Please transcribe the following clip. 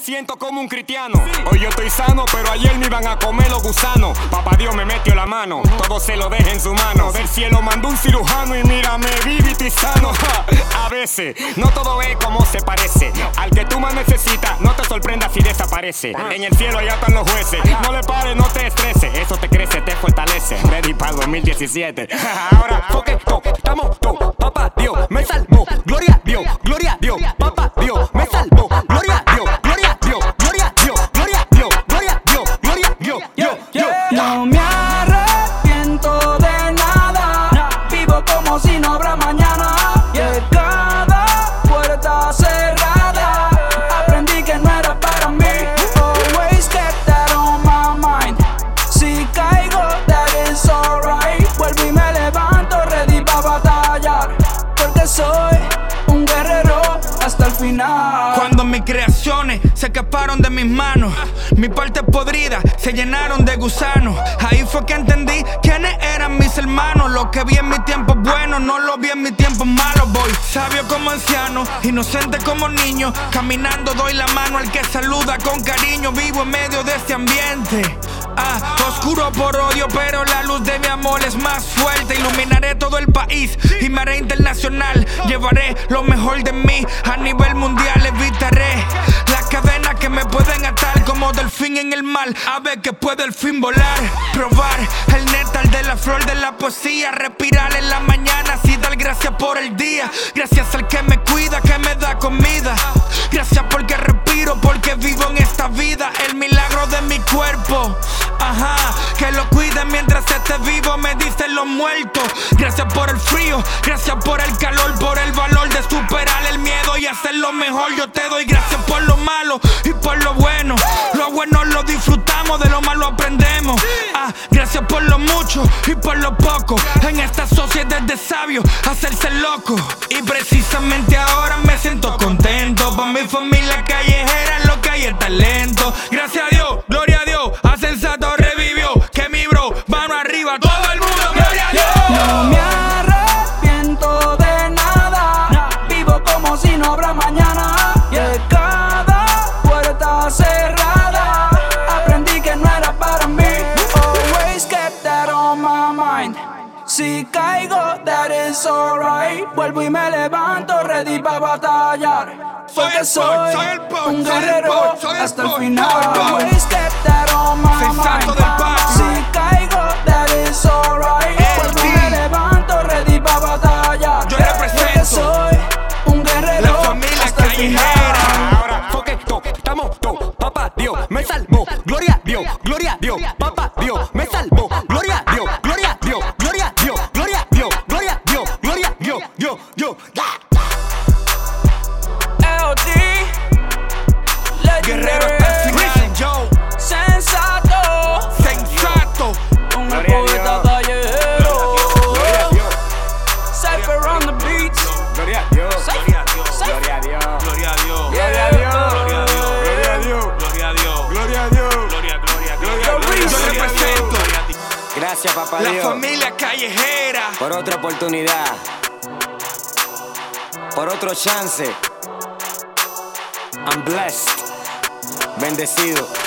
siento como un cristiano. Hoy yo estoy sano, pero ayer me iban a comer los gusanos. Papá Dios me metió la mano, todo se lo deja en su mano. Del cielo mandó un cirujano y mírame, vivo y sano. A veces, no todo es como se parece. Al que tú más necesitas, no te sorprendas si desaparece. En el cielo allá están los jueces. No le pares, no te estreses. Eso te crece, te fortalece. Ready para 2017. Ahora, porque estamos todos. Papá Dios me salvó. Gloria a Dios, gloria a Dios. Papá Dios me salvó. Gloria a Dios, gloria a Dios, gloria a Dios, gloria a Dios, gloria a Dios, gloria a Dios. No me arrepiento de nada. Vivo como si no habrá mañana. Y en cada puerta cerrada aprendí que no era para mí. Always kept that on my mind. Si caigo, that is alright. Vuelvo y me levanto, ready para batallar. Porque soy un guerrero hasta el final. Cuando mis creaciones se escaparon de mis manos, mis partes podridas se llenaron de gusanos. Ahí fue que entendí quiénes eran mis hermanos. Lo que vi en mi tiempo bueno, no lo vi en mi tiempo malo. Voy sabio como anciano, inocente como niño. Caminando doy la mano al que saluda con cariño. Vivo en medio de este ambiente oscuro por odio, pero la luz de mi amor es más fuerte. Iluminaré todo el país y me haré internacional. Llevaré lo mejor de mí a nivel mundial. Evitaré las cadenas que me pueden atar como delfín en el mar. Ave que puede al fin volar. Probar el néctar de la flor de la poesía. Respirar en la mañana así dar gracias por el día. Gracias al que me cuida, que me da comida. Gracias porque respiro, porque vivo en esta vida. El milagro de mi cuerpo, que lo cuiden mientras esté vivo, me dicen los muertos. Gracias por el frío, gracias por el calor, por el valor de superar el miedo y hacer lo mejor. Yo te doy gracias por lo malo y por lo bueno. Lo bueno lo disfrutamos, de lo malo aprendemos. Gracias por lo mucho y por lo poco. En esta sociedad de sabios, hacerse loco. Y precisamente ahora me siento contento. Por mi familia callejera lo que hay es talento. Gracias a Dios, gloria a Dios, a Sensato revivió. Que mi bro, mano arriba, todo el mundo, gloria a Dios. No me arrepiento de nada. Vivo como si no habrá mañana. Y en cada puerta cerrada aprendí que no era para mí. Always kept that on my mind. Si caigo, that is alright. Vuelvo y me levanto, ready para batallar. Porque soy un guerrero hasta el final. Always kept that on my mind. Si caigo, that is alright. Vuelvo y me levanto, ready para batallar. Yo represento. Porque soy un guerrero la familia hasta el final. Ahora, porque estamos todos. Papá Dios me salvó. Gloria a Dios, gloria a Dios. Papá Dios me salvó. Gloria a Dios, gloria a Dios, gloria a Dios, gloria a Dios, gloria a Dios, gloria a Dios, yo. Guerrero hasta el final. Joe. Sensato. Un poeta callejero. Gloria a Dios, Cypher on the beats. gloria a Dios, Gloria a Dios. gloria a Dios, Gloria a Dios. gloria a Dios, Gloria a Dios. gloria a Dios. Yo represento Gracias, papá la Dios, familia callejera. por otra oportunidad, por otro chance. I'm blessed, bendecido.